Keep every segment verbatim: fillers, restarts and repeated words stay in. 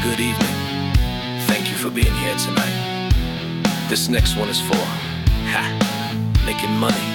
good evening. Thank you for being here tonight. This next one is for, ha, making money.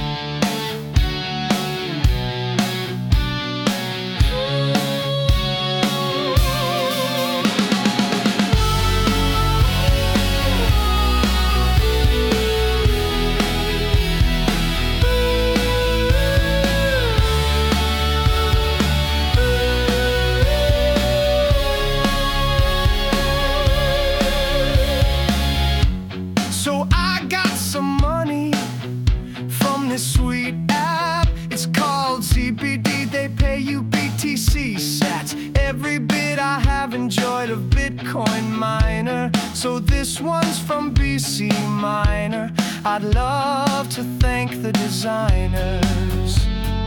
So I got some money from this sweet app. It's called Z B D. They pay you B T C sats. Every bit I have enjoyed of Bitcoin miner. So this one's from B C Miner. I'd love to thank the designers.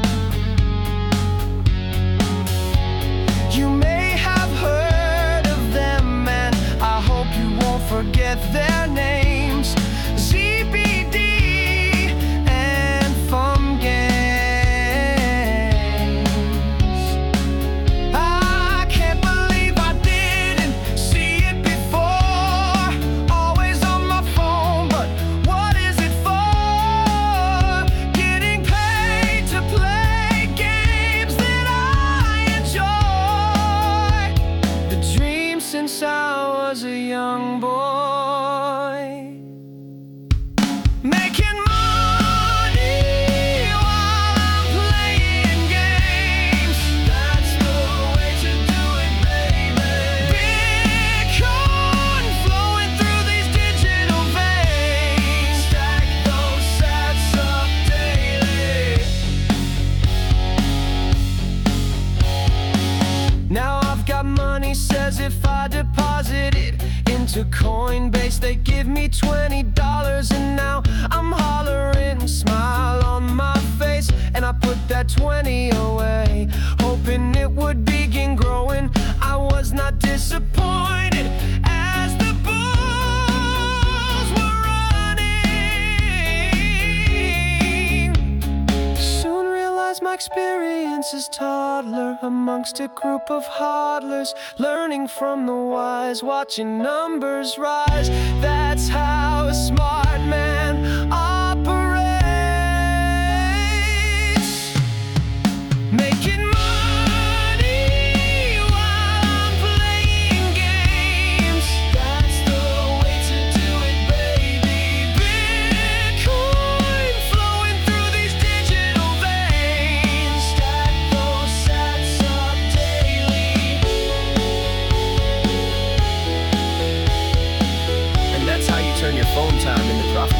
You may have heard of them, and I hope you won't forget their names. Z B D and Fun Games. I can't believe I didn't see it before. Always on my phone, but what is it for? Getting paid to play games that I enjoy. The dream since I was a young boy. Making money while I'm playing games. That's the way to do it, baby. Bitcoin flowing through these digital veins. Stack those sats up daily. Now I've got money, says if I deposit it into Coinbase, they give me twenty dollars, and now I'm hollering, smile on my face, and I put that twenty away, hoping it would begin growing. I was not disappointed as the bulls were running. Soon realized my experience as toddler amongst a group of hodlers, learning from the wise, watching numbers rise. That's how a smart man operates. Making money while I'm playing games. That's the way to do it, baby. Bitcoin flowing through these digital veins. Stack those sats up daily. And that's how you turn your phone time into profit.